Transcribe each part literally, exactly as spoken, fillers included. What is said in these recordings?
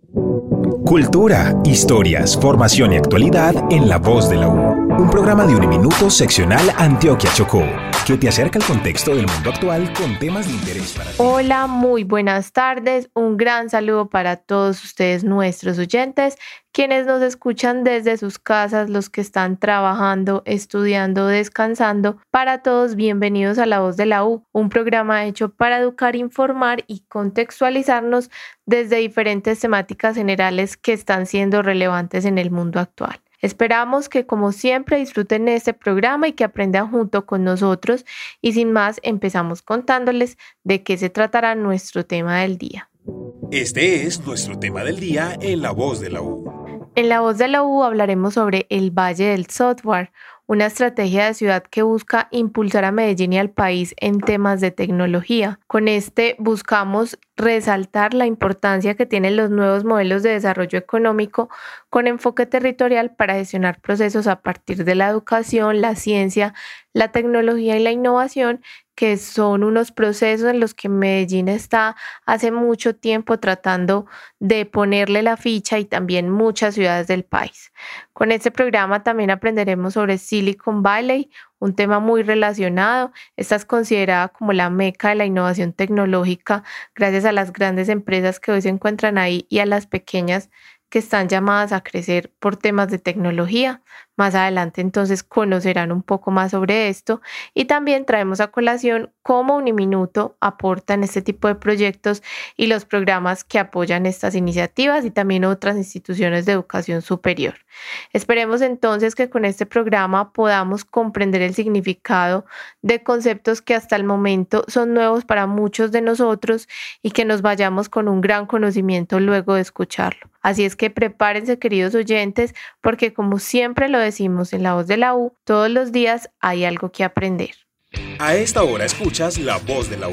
Cultura, historias, formación y actualidad en La Voz de la U. Un programa de Uniminuto seccional Antioquia Chocó, que te acerca al contexto del mundo actual con temas de interés para ti. Hola, muy buenas tardes. Un gran saludo para todos ustedes, nuestros oyentes, quienes nos escuchan desde sus casas, los que están trabajando, estudiando, descansando. Para todos, bienvenidos a La Voz de la U, un programa hecho para educar, informar y contextualizarnos desde diferentes temáticas generales que están siendo relevantes en el mundo actual. Esperamos que, como siempre, disfruten este programa y que aprendan junto con nosotros. Y sin más, empezamos contándoles de qué se tratará nuestro tema del día. Este es nuestro tema del día en La Voz de la U. En La Voz de la U hablaremos sobre el Valle del Software, una estrategia de ciudad que busca impulsar a Medellín y al país en temas de tecnología. Con este buscamos resaltar la importancia que tienen los nuevos modelos de desarrollo económico con enfoque territorial para gestionar procesos a partir de la educación, la ciencia, la tecnología y la innovación, que son unos procesos en los que Medellín está hace mucho tiempo tratando de ponerle la ficha, y también muchas ciudades del país. Con este programa también aprenderemos sobre Silicon Valley, un tema muy relacionado. Esta es considerada como la meca de la innovación tecnológica gracias a las grandes empresas que hoy se encuentran ahí y a las pequeñas que están llamadas a crecer por temas de tecnología. Más adelante entonces conocerán un poco más sobre esto, y también traemos a colación cómo Uniminuto aporta en este tipo de proyectos y los programas que apoyan estas iniciativas y también otras instituciones de educación superior. Esperemos entonces que con este programa podamos comprender el significado de conceptos que hasta el momento son nuevos para muchos de nosotros y que nos vayamos con un gran conocimiento luego de escucharlo. Así es que prepárense, queridos oyentes, porque como siempre lo decimos en La Voz de la U, todos los días hay algo que aprender. A esta hora escuchas La Voz de la U.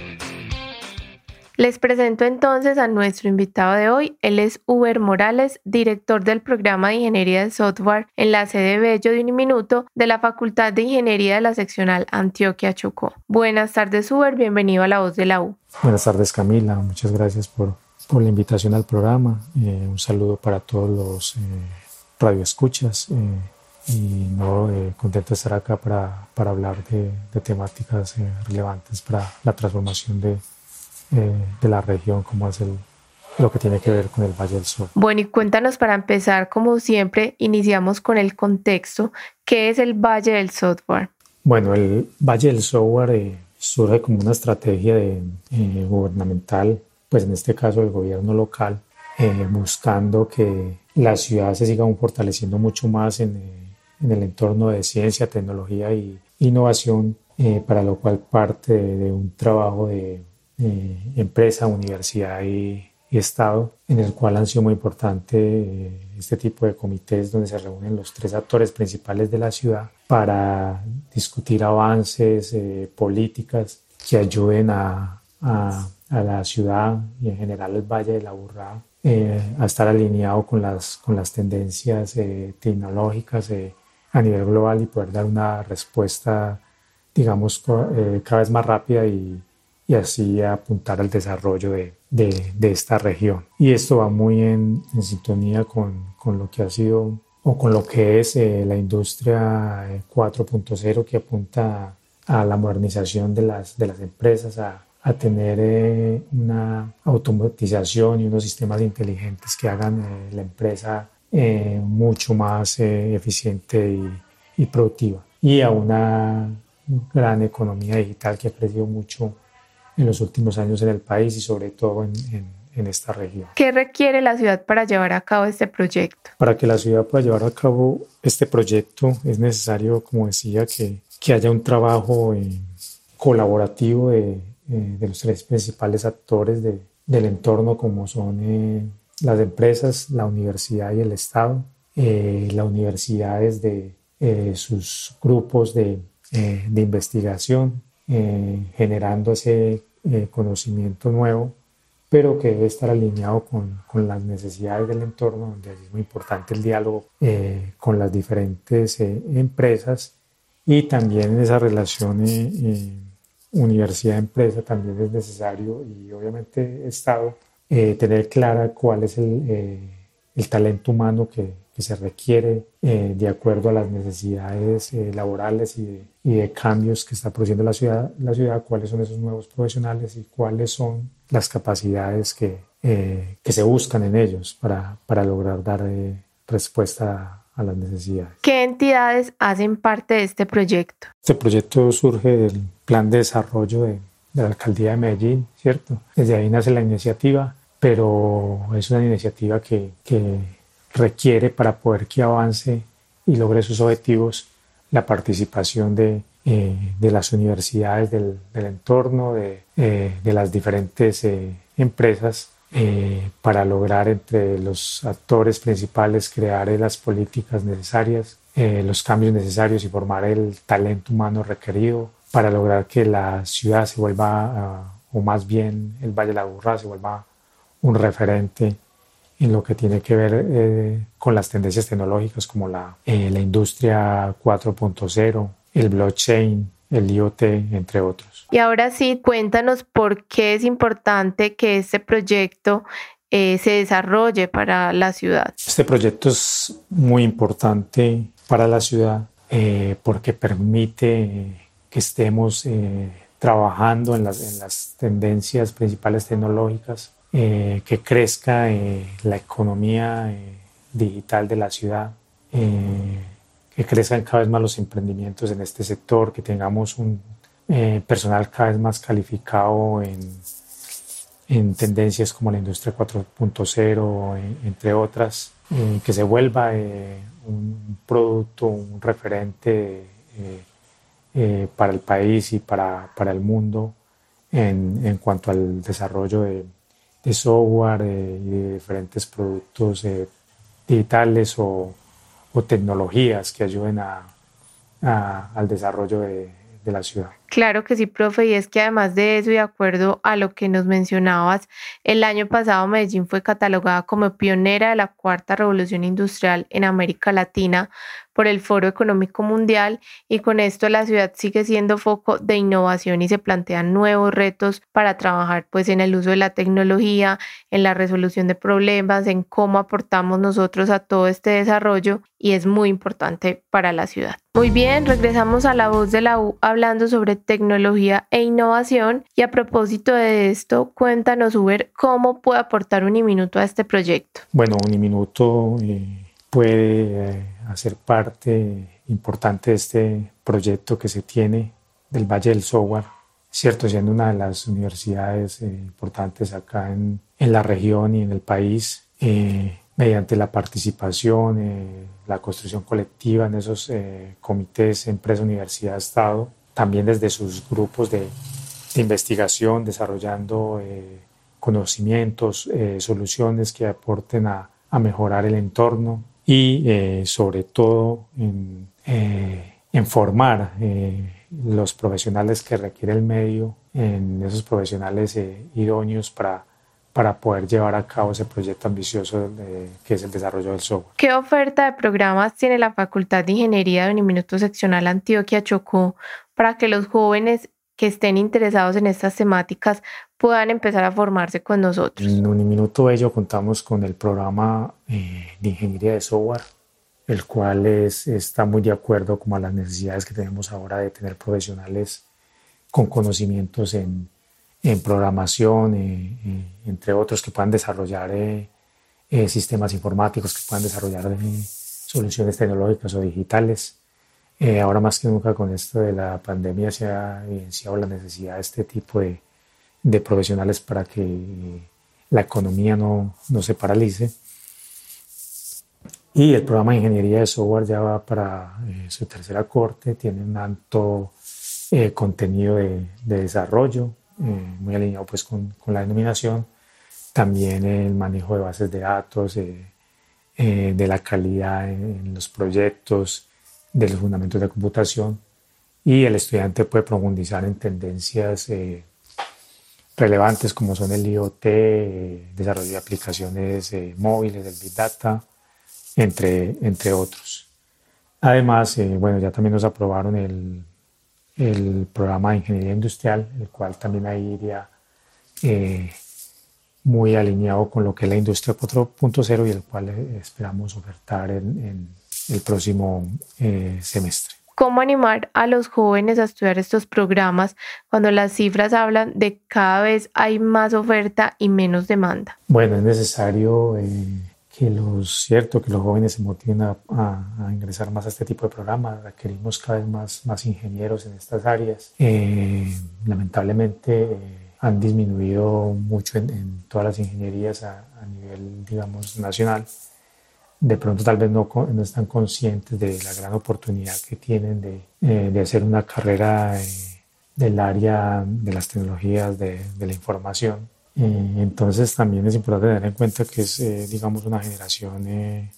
Les presento entonces a nuestro invitado de hoy. Él es Uber Morales, director del programa de Ingeniería de Software en la sede Bello de Uniminuto de la Facultad de Ingeniería de la seccional Antioquia Chocó. Buenas tardes, Uber, bienvenido a La Voz de la U. Buenas tardes, Camila, muchas gracias por, por la invitación al programa. Eh, un saludo para todos los eh, radioescuchas. Eh, y no eh, contento de estar acá para, para hablar de, de temáticas eh, relevantes para la transformación de, eh, de la región, como es el, lo que tiene que ver con el Valle del Software. Bueno, y cuéntanos, para empezar, como siempre, iniciamos con el contexto. ¿Qué es el Valle del Software? Bueno, el Valle del Software eh, surge como una estrategia de, eh, gubernamental, pues en este caso del gobierno local, eh, buscando que la ciudad se siga aún fortaleciendo mucho más en eh, en el entorno de ciencia, tecnología y innovación, eh, para lo cual parte de, de un trabajo de eh, empresa, universidad y, y Estado, en el cual han sido muy importante eh, este tipo de comités donde se reúnen los tres actores principales de la ciudad para discutir avances, eh, políticas que ayuden a, a, a la ciudad y en general el Valle de la Urrá eh, a estar alineado con las, con las tendencias eh, tecnológicas eh, a nivel global y poder dar una respuesta, digamos, eh, cada vez más rápida y, y así apuntar al desarrollo de, de, de esta región. Y esto va muy en, en sintonía con, con lo que ha sido o con lo que es eh, la industria cuatro punto cero, que apunta a la modernización de las, de las empresas, a, a tener eh, una automatización y unos sistemas inteligentes que hagan eh, la empresa Eh, mucho más eh, eficiente y, y productiva, y a una gran economía digital que ha crecido mucho en los últimos años en el país y sobre todo en, en, en esta región. ¿Qué requiere la ciudad para llevar a cabo este proyecto? Para que la ciudad pueda llevar a cabo este proyecto es necesario, como decía, que, que haya un trabajo eh, colaborativo de, eh, de los tres principales actores de, del entorno, como son eh, las empresas, la universidad y el Estado. Eh, la universidad desde eh, sus grupos de, eh, de investigación, eh, generando ese eh, conocimiento nuevo, pero que debe estar alineado con, con las necesidades del entorno, donde es muy importante el diálogo eh, con las diferentes eh, empresas, y también en esa relación eh, eh, universidad-empresa también es necesario, y obviamente Estado, eh, tener clara cuál es el, eh, el talento humano que, que se requiere eh, de acuerdo a las necesidades eh, laborales y de, y de cambios que está produciendo la ciudad, la ciudad, cuáles son esos nuevos profesionales y cuáles son las capacidades que, eh, que se buscan en ellos para, para lograr dar eh, respuesta a, a las necesidades. ¿Qué entidades hacen parte de este proyecto? Este proyecto surge del Plan de Desarrollo de, de la Alcaldía de Medellín, ¿cierto? Desde ahí nace la iniciativa, pero es una iniciativa que, que requiere, para poder que avance y logre sus objetivos, la participación de, eh, de las universidades del, del entorno, de, eh, de las diferentes eh, empresas, eh, para lograr entre los actores principales crear eh, las políticas necesarias, eh, los cambios necesarios y formar el talento humano requerido para lograr que la ciudad se vuelva, uh, o más bien el Valle de la Aburrá se vuelva un referente en lo que tiene que ver eh, con las tendencias tecnológicas como la, eh, la industria cuatro punto cero, el blockchain, el I O T, entre otros. Y ahora sí, cuéntanos por qué es importante que este proyecto eh, se desarrolle para la ciudad. Este proyecto es muy importante para la ciudad eh, porque permite eh, que estemos eh, trabajando en las, en las tendencias principales tecnológicas, Eh, que crezca eh, la economía eh, digital de la ciudad, eh, que crezcan cada vez más los emprendimientos en este sector, que tengamos un eh, personal cada vez más calificado en, en tendencias como la industria cuatro punto cero, eh, entre otras, eh, que se vuelva eh, un producto, un referente eh, eh, para el país y para, para el mundo en, en cuanto al desarrollo de de software eh, y de diferentes productos eh, digitales o, o tecnologías que ayuden a, a, al desarrollo de, de la ciudad. Claro que sí, profe, y es que además de eso, y de acuerdo a lo que nos mencionabas, el año pasado Medellín fue catalogada como pionera de la cuarta revolución industrial en América Latina por el Foro Económico Mundial, y con esto la ciudad sigue siendo foco de innovación y se plantean nuevos retos para trabajar pues en el uso de la tecnología, en la resolución de problemas, en cómo aportamos nosotros a todo este desarrollo, y es muy importante para la ciudad. Muy bien, regresamos a La Voz de la U hablando sobre tecnología e innovación, y a propósito de esto, cuéntanos, Uber, cómo puede aportar Uniminuto a este proyecto. Bueno, Uniminuto eh, puede eh, hacer parte importante de este proyecto que se tiene del Valle del Software, cierto, siendo una de las universidades eh, importantes acá en, en la región y en el país, eh, mediante la participación, eh, la construcción colectiva en esos eh, comités, empresa, universidad, Estado, también desde sus grupos de, de investigación, desarrollando eh, conocimientos, eh, soluciones que aporten a, a mejorar el entorno y eh, sobre todo en, eh, en formar eh, los profesionales que requiere el medio, en esos profesionales eh, idóneos para para poder llevar a cabo ese proyecto ambicioso eh, que es el desarrollo del software. ¿Qué oferta de programas tiene la Facultad de Ingeniería de Uniminuto Seccional Antioquia Chocó para que los jóvenes que estén interesados en estas temáticas puedan empezar a formarse con nosotros? En Uniminuto Bello contamos con el programa eh, de Ingeniería de Software, el cual es, está muy de acuerdo como a las necesidades que tenemos ahora de tener profesionales con conocimientos en en programación, eh, eh, entre otros, que puedan desarrollar eh, eh, sistemas informáticos, que puedan desarrollar eh, soluciones tecnológicas o digitales. Eh, ahora más que nunca con esto de la pandemia se ha evidenciado la necesidad de este tipo de, de profesionales para que eh, la economía no, no se paralice. Y el programa de Ingeniería de Software ya va para eh, su tercera corte, tiene un alto eh, contenido de, de desarrollo, Eh, muy alineado pues con, con la denominación, también el manejo de bases de datos, eh, eh, de la calidad en, en los proyectos, de los fundamentos de computación, y el estudiante puede profundizar en tendencias eh, relevantes como son el I O T, eh, desarrollo de aplicaciones eh, móviles, el Big Data, entre, entre otros. Además, eh, bueno, ya también nos aprobaron el el programa de Ingeniería Industrial, el cual también ahí iría eh, muy alineado con lo que es la industria cuatro punto cero y el cual eh, esperamos ofertar en, en el próximo eh, semestre. ¿Cómo animar a los jóvenes a estudiar estos programas cuando las cifras hablan de cada vez hay más oferta y menos demanda? Bueno, es necesario eh, que los, cierto, que los jóvenes se motiven a, a, a ingresar más a este tipo de programas. Requerimos cada vez más, más ingenieros en estas áreas. Eh, lamentablemente eh, han disminuido mucho en, en todas las ingenierías a, a nivel, digamos, nacional. De pronto tal vez no, no están conscientes de la gran oportunidad que tienen de, eh, de hacer una carrera eh, del área de las tecnologías de, de la información. Eh, entonces también es importante tener en cuenta que es, eh, digamos, una generación eh,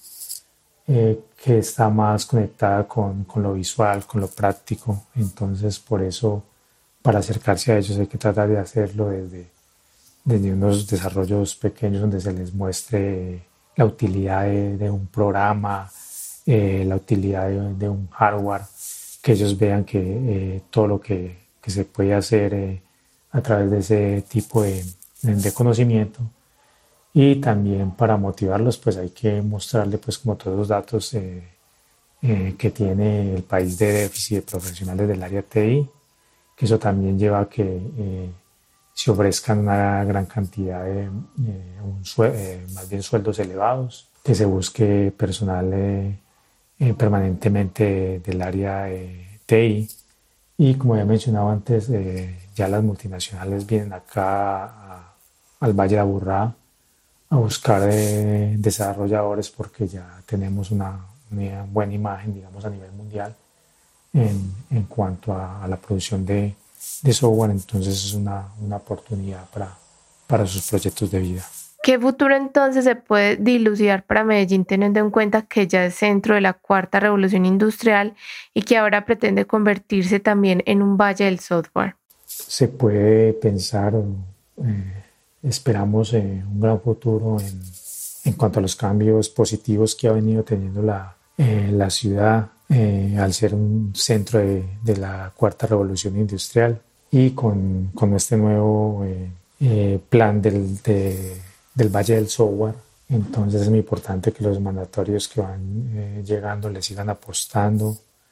eh, que está más conectada con, con lo visual, con lo práctico. Entonces por eso, para acercarse a ellos hay que tratar de hacerlo desde, desde unos desarrollos pequeños donde se les muestre la utilidad de, de un programa, eh, la utilidad de, de un hardware, que ellos vean que eh, todo lo que, que se puede hacer eh, a través de ese tipo de, de conocimiento. Y también para motivarlos pues hay que mostrarle pues como todos los datos eh, eh, que tiene el país de déficit de profesionales del área T I, que eso también lleva a que eh, se ofrezcan una gran cantidad de, eh, un sue- eh, más bien sueldos elevados, que se busque personal eh, eh, permanentemente del área eh, T I. Y como ya mencionaba antes, eh, ya las multinacionales vienen acá a, al Valle de Aburrá a buscar eh, desarrolladores porque ya tenemos una, una buena imagen, digamos, a nivel mundial en, en cuanto a, a la producción de de software. Entonces es una, una oportunidad para, para sus proyectos de vida. ¿Qué futuro entonces se puede dilucidar para Medellín teniendo en cuenta que ya es centro de la cuarta revolución industrial y que ahora pretende convertirse también en un valle del software? Se puede pensar, eh, esperamos eh, un gran futuro en, en cuanto a los cambios positivos que ha venido teniendo la, eh, la ciudad Eh, al ser un centro de, de la cuarta revolución industrial y con, con este nuevo eh, eh, plan del, de, del Valle del Software. Entonces es muy importante que los mandatorios que van eh, llegando le sigan apostando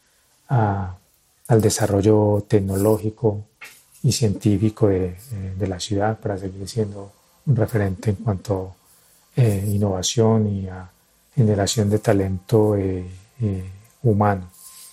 a, al desarrollo tecnológico y científico de, de la ciudad para seguir siendo un referente en cuanto a eh, innovación y a generación de talento eh, eh, humano.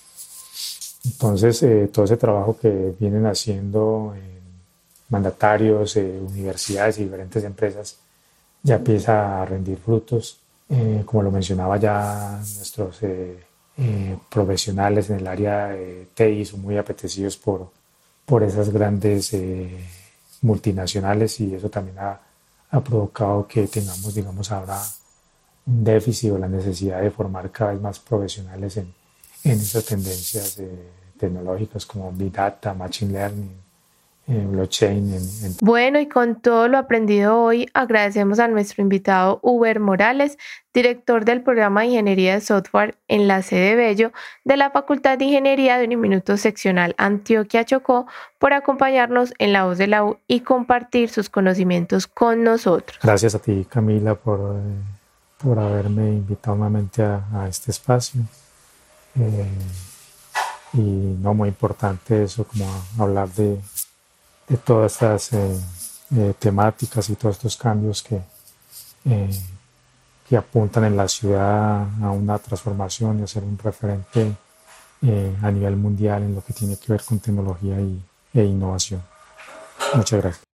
Entonces, eh, todo ese trabajo que vienen haciendo eh, mandatarios, eh, universidades y diferentes empresas ya empieza a rendir frutos. Eh, como lo mencionaba ya, nuestros eh, eh, profesionales en el área de T I son muy apetecidos por, por esas grandes eh, multinacionales y eso también ha, ha provocado que tengamos, digamos, ahora un déficit o la necesidad de formar cada vez más profesionales en en esas tendencias eh, tecnológicas como Big Data, Machine Learning, eh, Blockchain. En, en... Bueno, y con todo lo aprendido hoy, agradecemos a nuestro invitado Uber Morales, director del programa de Ingeniería de Software en la sede Bello de la Facultad de Ingeniería de Uniminuto Seccional Antioquia Chocó, por acompañarnos en La Voz de la U y compartir sus conocimientos con nosotros. Gracias a ti, Camila, por, eh, por haberme invitado nuevamente a, a este espacio. Eh, y no muy importante eso, como hablar de, de todas estas eh, eh, temáticas y todos estos cambios que, eh, que apuntan en la ciudad a una transformación y a ser un referente eh, a nivel mundial en lo que tiene que ver con tecnología y, e innovación. Muchas gracias.